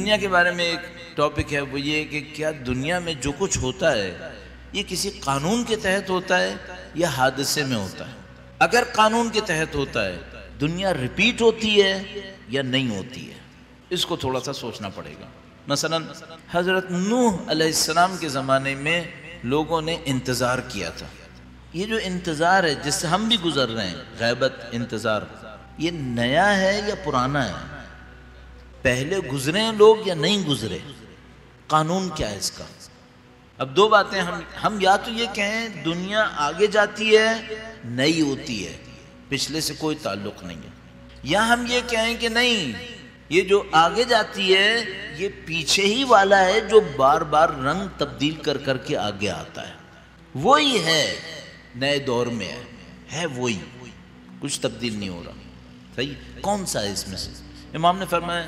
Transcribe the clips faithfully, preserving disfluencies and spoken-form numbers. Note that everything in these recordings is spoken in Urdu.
دنیا کے بارے میں ایک ٹاپک ہے، وہ یہ کہ کیا دنیا میں جو کچھ ہوتا ہے یہ کسی قانون کے تحت ہوتا ہے یا حادثے میں ہوتا ہے؟ اگر قانون کے تحت ہوتا ہے دنیا ریپیٹ ہوتی ہے یا نہیں ہوتی ہے؟ اس کو تھوڑا سا سوچنا پڑے گا۔ مثلا حضرت نوح علیہ السلام کے زمانے میں لوگوں نے انتظار کیا تھا۔ یہ جو انتظار ہے جس سے ہم بھی گزر رہے ہیں، غیبت انتظار، یہ نیا ہے یا پرانا ہے؟ پہلے گزرے ہیں لوگ یا نہیں گزرے؟ قانون کیا ہے اس کا؟ اب دو باتیں، ہم ہم یا تو یہ کہیں دنیا آگے جاتی ہے نئی ہوتی ہے، پچھلے سے کوئی تعلق نہیں ہے، یا ہم یہ کہیں کہ نہیں، یہ جو آگے جاتی ہے یہ پیچھے ہی والا ہے جو بار بار رنگ تبدیل کر کر کے آگے آتا ہے، وہی ہے، نئے دور میں ہے ہے وہی، کچھ تبدیل نہیں ہو رہا۔ صحیح؟ کون سا ہے اس میں سے؟ امام نے فرمایا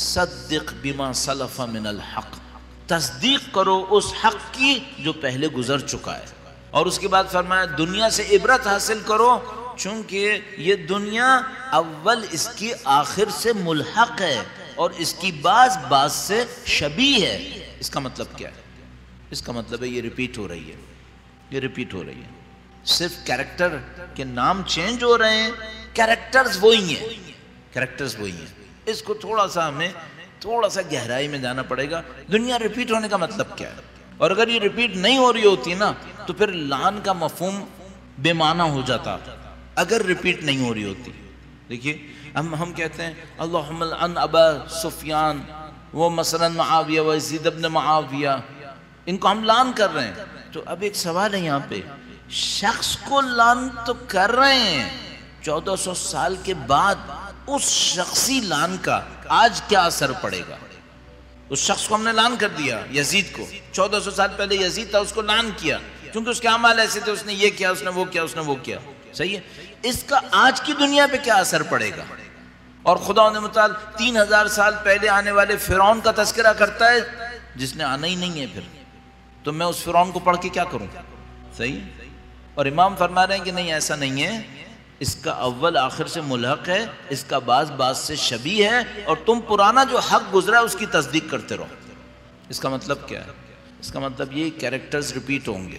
صدق بما سلف من الحق، تصدیق کرو اس حق کی جو پہلے گزر چکا ہے، اور اس کے بعد فرمایا دنیا سے عبرت حاصل کرو چونکہ یہ دنیا اول اس کی آخر سے ملحق ہے اور اس کی بعض بعض سے شبیہ ہے۔ اس کا مطلب کیا ہے؟ اس کا مطلب ہے یہ ریپیٹ ہو رہی ہے، یہ ریپیٹ ہو رہی ہے، صرف کیریکٹر کے نام چینج ہو رہے ہیں، کیریکٹرز وہی ہیں، کیریکٹرز وہی ہیں۔ اس کو تھوڑا سا ہمیں تھوڑا سا گہرائی میں جانا پڑے گا، دنیا ریپیٹ ہونے کا مطلب کیا ہے؟ اور اگر یہ ریپیٹ نہیں ہو رہی ہوتی نا تو پھر لعن کا مفہوم بے معنی ہو جاتا، اگر ریپیٹ نہیں ہو رہی ہوتی۔ دیکھیے ہم ہم کہتے ہیں اللہم لعن ابا سفیان وہ مثلا معاویہ و یزید ابن معاویہ، ان کو ہم لعن کر رہے ہیں۔ تو اب ایک سوال ہے یہاں پہ، شخص کو لعن تو کر رہے ہیں، چودہ سو سال کے بعد اس شخصی لعن کا آج کیا اثر پڑے گا؟ اس شخص کو ہم نے لعن کر دیا، یزید کو، چودہ سو سال پہلے یزید تھا، اس کو لعن کیا کیونکہ اس کے اعمال ایسے تھے، اس نے یہ کیا، اس نے وہ کیا، اس نے وہ کیا۔ صحیح ہے؟ اس کا آج کی دنیا پہ کیا اثر پڑے گا؟ اور خدا نے متعال تین ہزار سال پہلے آنے والے فرعون کا تذکرہ کرتا ہے جس نے آنا ہی نہیں ہے، پھر تو میں اس فرعون کو پڑھ کے کیا کروں؟ صحیح؟ اور امام فرما رہے ہیں کہ نہیں، ایسا نہیں ہے، اس کا اول آخر سے ملحق ہے، اس کا بعض بعض سے شبیہ ہے، اور تم پرانا جو حق گزرا ہے اس کی تصدیق کرتے رہو۔ اس کا مطلب کیا ہے؟ اس کا مطلب یہ کیریکٹرز ریپیٹ ہوں گے،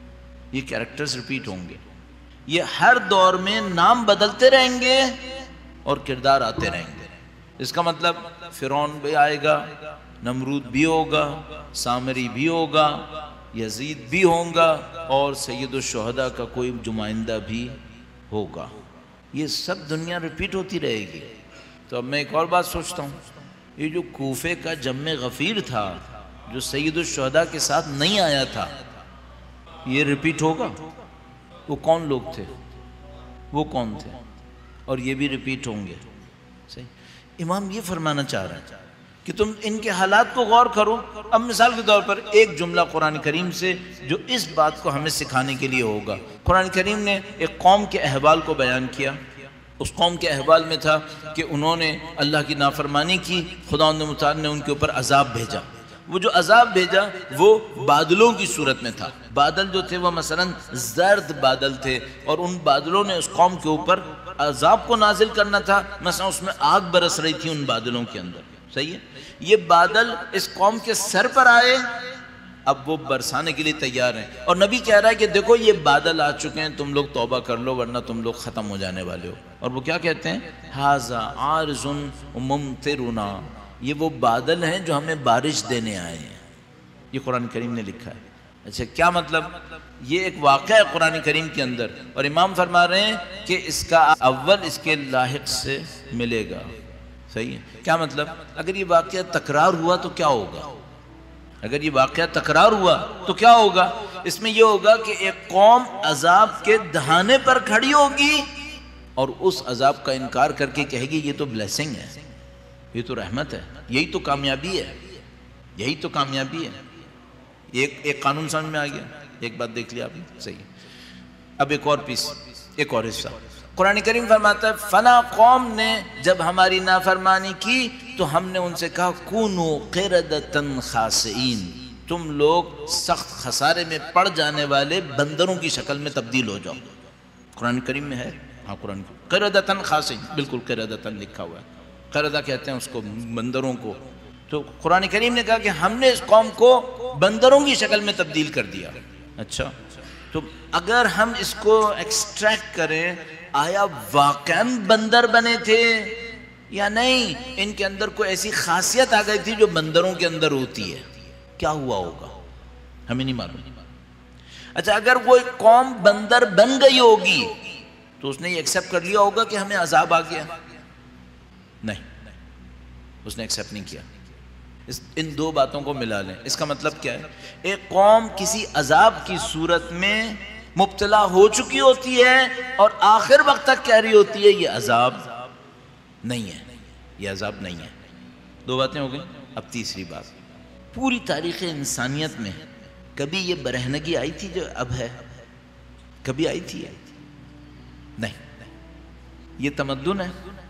یہ کیریکٹرز ریپیٹ ہوں گے، یہ ہر دور میں نام بدلتے رہیں گے اور کردار آتے رہیں گے۔ اس کا مطلب فرعون بھی آئے گا، نمرود بھی ہوگا، سامری بھی ہوگا، یزید بھی ہوں گا، اور سید الشہداء کا کوئی نمائندہ بھی ہوگا۔ یہ سب دنیا ریپیٹ ہوتی رہے گی۔ تو اب میں ایک اور بات سوچتا ہوں، یہ جو کوفے کا جم غفیر تھا جو سید الشہداء کے ساتھ نہیں آیا تھا، یہ ریپیٹ ہوگا؟ وہ کون لوگ تھے؟ وہ کون تھے؟ اور یہ بھی ریپیٹ ہوں گے۔ صحیح؟ امام یہ فرمانا چاہ رہے ہیں کہ تم ان کے حالات کو غور کرو۔ اب مثال کے طور پر ایک جملہ قرآن کریم سے جو اس بات کو ہمیں سکھانے کے لیے ہوگا، قرآن کریم نے ایک قوم کے احوال کو بیان کیا۔ اس قوم کے احوال میں تھا کہ انہوں نے اللہ کی نافرمانی کی، خدا متعال نے ان کے اوپر عذاب بھیجا۔ وہ جو عذاب بھیجا وہ بادلوں کی صورت میں تھا، بادل جو تھے وہ مثلا زرد بادل تھے، اور ان بادلوں نے اس قوم کے اوپر عذاب کو نازل کرنا تھا، مثلا اس میں آگ برس رہی تھی ان بادلوں کے اندر۔ صحیح ہے؟ یہ بادل اس قوم کے سر پر آئے، اب وہ برسانے کے لیے تیار ہیں، اور نبی کہہ رہا ہے کہ دیکھو یہ بادل آ چکے ہیں، تم لوگ توبہ کر لو ورنہ تم لوگ ختم ہو جانے والے ہو۔ اور وہ کیا کہتے ہیں؟ ھذا عارض ممطرنا، یہ وہ بادل ہیں جو ہمیں بارش دینے آئے ہیں۔ یہ قرآن کریم نے لکھا ہے۔ اچھا کیا مطلب؟ یہ ایک واقعہ ہے قرآن کریم کے اندر، اور امام فرما رہے ہیں کہ اس کا اول اس کے لاحق سے ملے گا۔ صحیح ہے؟ کیا مطلب؟ اگر یہ واقعہ تکرار ہوا تو کیا ہوگا؟ اگر یہ واقعہ تکرار ہوا تو کیا ہوگا؟ اس میں یہ ہوگا کہ ایک قوم عذاب کے دہانے پر کھڑی ہوگی اور اس عذاب کا انکار کر کے کہے گی یہ تو بلیسنگ ہے، یہ تو رحمت ہے، یہی تو کامیابی ہے، یہی تو کامیابی ہے۔ ایک ایک قانون سمجھ میں آ گیا؟ ایک بات دیکھ لیا آپ نے؟ صحیح۔ اب ایک اور پیس، ایک اور حصہ قرآن کریم فرماتا ہے فلاں قوم نے جب ہماری نافرمانی کی تو ہم نے ان سے کہا کونو قردۃ خاسئین، تم لوگ سخت خسارے میں پڑ جانے والے بندروں کی شکل میں تبدیل ہو جاؤ۔ قرآن کریم میں ہے، ہاں قرآن قردۃ خاسئین، بالکل قردۃ لکھا ہوا ہے۔ قردہ کہتے ہیں اس کو بندروں کو، تو قرآن کریم نے کہا کہ ہم نے اس قوم کو بندروں کی شکل میں تبدیل کر دیا. اچھا تو اگر ہم اس کو ایکسٹریکٹ کریں، آیا واقعاً بندر بنے تھے یا نہیں؟ ان کے اندر کوئی ایسی خاصیت آ گئی تھی جو بندروں کے اندر ہوتی ہے. کیا ہوا ہوگا ہمیں نہیں معلوم. اچھا اگر وہ قوم بندر بن گئی ہوگی تو اس نے یہ ایکسیپٹ کر لیا ہوگا کہ ہمیں عذاب آ گیا؟ نہیں، اس نے ایکسیپٹ نہیں کیا. اس ان دو باتوں کو ملا لیں. اس کا مطلب کیا ہے؟ ایک قوم کسی عذاب کی صورت میں مبتلا ہو چکی ہوتی ہے اور آخر وقت تک کہہ رہی ہوتی ہے یہ عذاب نہیں ہے، یہ عذاب نہیں ہے. دو باتیں ہو گئی. اب تیسری بات، پوری تاریخ انسانیت میں کبھی یہ برہنگی آئی تھی جو اب ہے؟ کبھی آئی تھی؟ نہیں. یہ تمدن ہے،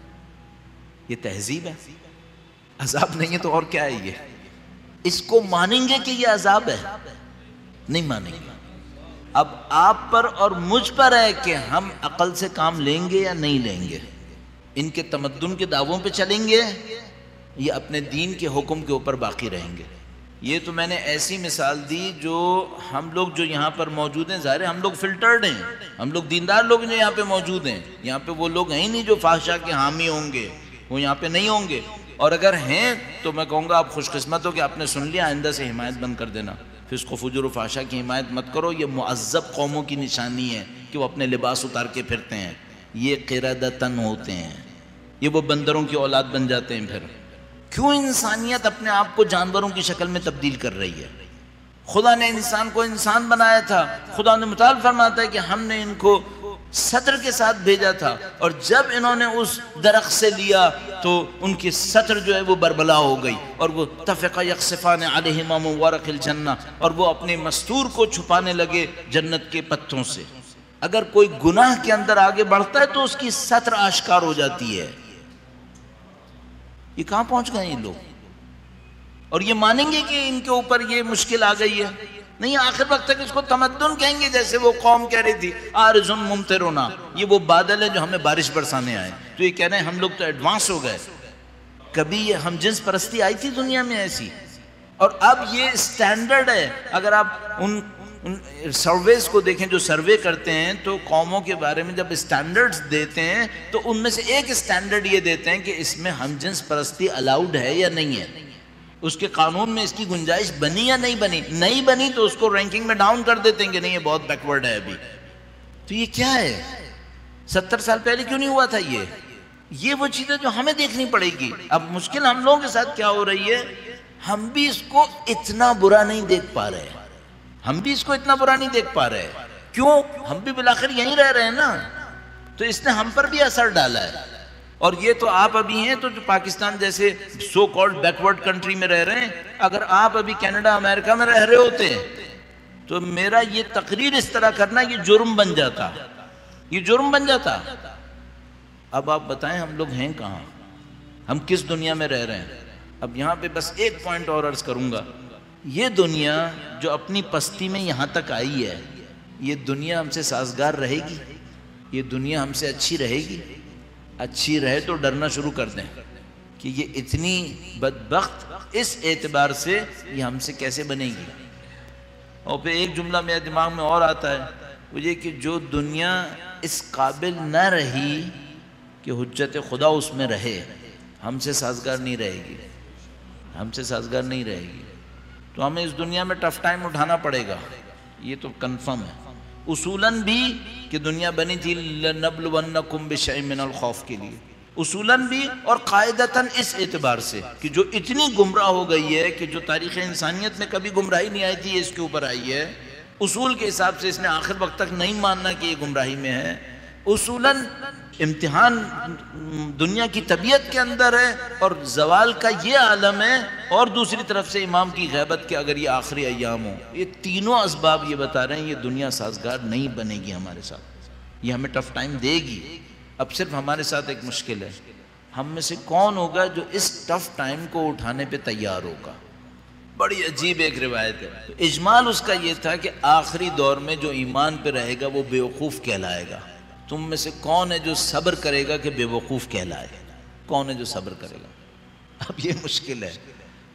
یہ تہذیب ہے. عذاب نہیں ہے تو اور کیا ہے؟ یہ اس کو مانیں گے کہ یہ عذاب ہے؟ نہیں مانیں گے. اب آپ پر اور مجھ پر ہے کہ ہم عقل سے کام لیں گے یا نہیں لیں گے. ان کے تمدن کے دعووں پہ چلیں گے یا اپنے دین کے حکم کے اوپر باقی رہیں گے. یہ تو میں نے ایسی مثال دی جو ہم لوگ جو یہاں پر موجود ہیں، ظاہر ہے ہم لوگ فلٹرڈ ہیں، ہم لوگ دیندار لوگ جو یہاں پہ موجود ہیں. یہاں پہ وہ لوگ ہیں ہی نہیں جو فحشا کے حامی ہوں گے، وہ یہاں پہ نہیں ہوں گے. اور اگر ہیں تو میں کہوں گا آپ خوش قسمت ہو کہ آپ نے سن لیا، آئندہ سے حمایت بند کر دینا. فسق و فجور و فحشا کی حمایت مت کرو. یہ معذب قوموں کی نشانی ہے کہ وہ اپنے لباس اتار کے پھرتے ہیں. یہ قردتن ہوتے ہیں، یہ وہ بندروں کی اولاد بن جاتے ہیں. پھر کیوں انسانیت اپنے آپ کو جانوروں کی شکل میں تبدیل کر رہی ہے؟ خدا نے انسان کو انسان بنایا تھا. خدا نے متعال فرماتا ہے کہ ہم نے ان کو سطر کے ساتھ بھیجا تھا، اور جب انہوں نے اس درخت سے لیا تو ان کی سطر جو ہے وہ بربلا ہو گئی، اور وہ تفقا یخصفان علیہما من ورق الجنہ، اور وہ اپنے مستور کو چھپانے لگے جنت کے پتوں سے. اگر کوئی گناہ کے اندر آگے بڑھتا ہے تو اس کی سطر آشکار ہو جاتی ہے. یہ کہاں پہنچ گئے یہ لوگ؟ اور یہ مانیں گے کہ ان کے اوپر یہ مشکل آ گئی ہے؟ نہیں. آخر وقت تک اس کو تمدن کہیں گے. جیسے وہ قوم کہہ رہی تھی آرز ممطرنا، یہ وہ بادل ہے جو ہمیں بارش برسانے آئے، تو یہ کہہ رہے ہیں ہم لوگ تو ایڈوانس ہو گئے. کبھی یہ ہم جنس پرستی آئی تھی دنیا میں ایسی؟ اور اب یہ سٹینڈرڈ ہے. اگر آپ ان سرویز کو دیکھیں جو سروے کرتے ہیں تو قوموں کے بارے میں جب سٹینڈرڈز دیتے ہیں تو ان میں سے ایک سٹینڈرڈ یہ دیتے ہیں کہ اس میں ہم جنس پرستی الاؤڈ ہے یا نہیں ہے. اس کے قانون میں اس کی گنجائش بنی یا نہیں بنی. نہیں بنی تو اس کو رینکنگ میں ڈاؤن کر دیتے ہیں کہ نہیں یہ بہت بیکورڈ ہے ابھی. تو یہ کیا ہے؟ ستر سال پہلے کیوں نہیں ہوا تھا؟ یہ یہ وہ چیزیں جو ہمیں دیکھنی پڑے گی. اب مشکل ہم لوگوں کے ساتھ کیا ہو رہی ہے، ہم بھی اس کو اتنا برا نہیں دیکھ پا رہے. ہم بھی اس کو اتنا برا نہیں دیکھ پا رہے. کیوں؟ ہم بھی بالآخر یہیں رہ رہے ہیں نا. تو اس نے ہم پر بھی اثر ڈالا ہے. اور یہ تو آپ ابھی ہیں تو جو پاکستان جیسے سو کالڈ بیکورڈ کنٹری میں رہ رہے ہیں، اگر آپ ابھی کینیڈا امریکہ میں رہ رہے ہوتے تو میرا یہ تقریر اس طرح کرنا یہ جرم بن جاتا، یہ جرم بن جاتا. اب آپ بتائیں ہم لوگ ہیں کہاں؟ ہم کس دنیا میں رہ رہے ہیں؟ اب یہاں پہ بس ایک پوائنٹ اور عرض کروں گا. یہ دنیا جو اپنی پستی میں یہاں تک آئی ہے، یہ دنیا ہم سے سازگار رہے گی؟ یہ دنیا ہم سے اچھی رہے گی؟ اچھی رہے تو ڈرنا شروع کر دیں کہ یہ اتنی بدبخت اس اعتبار سے یہ ہم سے کیسے بنے گی. اور پھر ایک جملہ میرے دماغ میں اور آتا ہے، وہ یہ کہ جو دنیا اس قابل نہ رہی کہ حجت خدا اس میں رہے، ہم سے سازگار نہیں رہے گی. ہم سے سازگار نہیں رہے گی. تو ہمیں اس دنیا میں ٹف ٹائم اٹھانا پڑے گا، یہ تو کنفرم ہے. اصولاً بھی کہ دنیا بنی تھی لَنَبْلُوَنَّكُمْ بِشَيْءٍ مِّنَ الْخَوْفِ کے لیے، اصولاً بھی اور قاعدتاً اس اعتبار سے کہ جو اتنی گمراہ ہو گئی ہے کہ جو تاریخ انسانیت میں کبھی گمراہی نہیں آئی تھی یہ اس کے اوپر آئی ہے. اصول کے حساب سے اس نے آخر وقت تک نہیں ماننا کہ یہ گمراہی میں ہے. اصولاً امتحان دنیا کی طبیعت کے اندر ہے اور زوال کا یہ عالم ہے، اور دوسری طرف سے امام کی غیبت کہ اگر یہ آخری ایام ہو. یہ تینوں اسباب یہ بتا رہے ہیں یہ دنیا سازگار نہیں بنے گی ہمارے ساتھ، یہ ہمیں ٹف ٹائم دے گی. اب صرف ہمارے ساتھ ایک مشکل ہے، ہم میں سے کون ہوگا جو اس ٹف ٹائم کو اٹھانے پہ تیار ہوگا. بڑی عجیب ایک روایت ہے. تو اجمال اس کا یہ تھا کہ آخری دور میں جو ایمان پہ رہے گا وہ بیوقوف کہلائے گا. تم میں سے کون ہے جو صبر کرے گا کہ بے وقوف کہلائے؟ کون ہے جو صبر کرے گا؟ اب یہ مشکل ہے.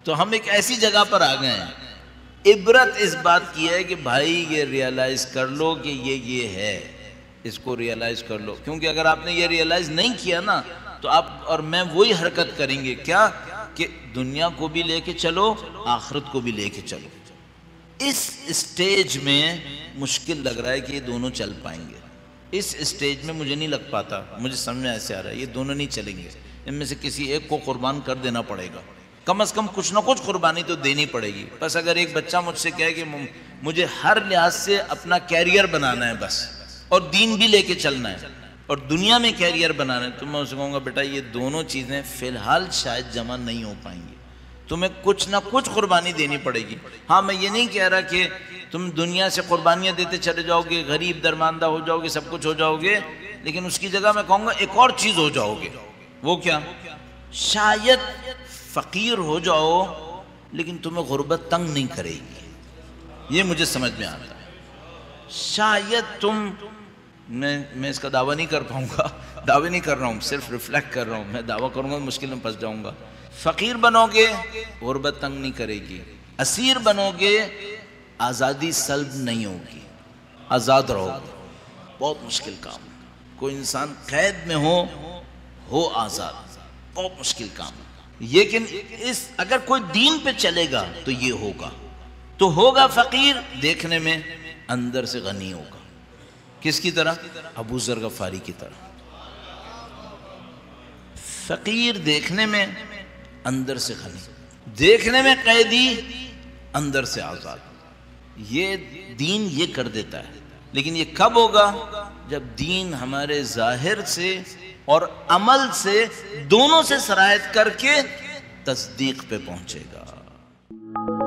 تو ہم ایک ایسی جگہ پر آ گئے ہیں۔ عبرت اس بات کی ہے کہ بھائی یہ ریئلائز کر لو کہ یہ یہ ہے، اس کو ریئلائز کر لو، کیونکہ اگر آپ نے یہ ریئلائز نہیں کیا نا تو آپ اور میں وہی حرکت کریں گے، کیا کہ دنیا کو بھی لے کے چلو، آخرت کو بھی لے کے چلو۔ اس اسٹیج میں مشکل لگ رہا ہے کہ یہ دونوں چل پائیں گے۔ اس اسٹیج میں مجھے نہیں لگ پاتا، مجھے سمجھ ایسے آ رہا ہے یہ دونوں نہیں چلیں گے، ان میں سے کسی ایک کو قربان کر دینا پڑے گا، کم از کم کچھ نہ کچھ قربانی تو دینی پڑے گی۔ بس اگر ایک بچہ مجھ سے کہے کہ مجھے ہر لحاظ سے اپنا کیریئر بنانا ہے بس، اور دین بھی لے کے چلنا ہے اور دنیا میں کیریئر بنانا ہے، تو میں اسے کہوں گا بیٹا یہ دونوں چیزیں فی الحال شاید جمع نہیں ہو پائیں گی، تمہیں کچھ نہ کچھ قربانی دینی پڑے گی۔ ہاں میں یہ نہیں کہہ رہا کہ تم دنیا سے قربانیاں دیتے چلے جاؤ گے، غریب درماندہ ہو جاؤ گے، سب کچھ ہو جاؤ گے، لیکن اس کی جگہ میں کہوں گا ایک اور چیز ہو جاؤ گے۔ وہ کیا؟ شاید فقیر ہو جاؤ لیکن تمہیں غربت تنگ نہیں کرے گی، یہ مجھے سمجھ میں آتا ہے۔ شاید تم میں میں اس کا دعویٰ نہیں کر پاؤں گا، دعوے نہیں کر رہا ہوں، صرف ریفلیکٹ کر رہا ہوں، میں دعویٰ کروں گا مشکل میں پھنس جاؤں گا۔ فقیر بنو گے غربت تنگ نہیں کرے گی، اسیر بنو گے آزادی سلب نہیں ہوگی، آزاد رہو گے۔ بہت مشکل کام ہے، کوئی انسان قید میں ہو ہو آزاد، بہت مشکل کام ہے۔ لیکن اس اگر کوئی دین پہ چلے گا تو یہ ہوگا، تو ہوگا فقیر دیکھنے میں اندر سے غنی ہوگا۔ کس کی طرح؟ ابو ذر غفاری کی طرح۔ فقیر دیکھنے میں اندر سے غنی، دیکھنے میں قیدی اندر سے آزاد۔ یہ دین یہ کر دیتا ہے، لیکن یہ کب ہوگا؟ جب دین ہمارے ظاہر سے اور عمل سے دونوں سے سرایت کر کے تصدیق پہ پہنچے گا۔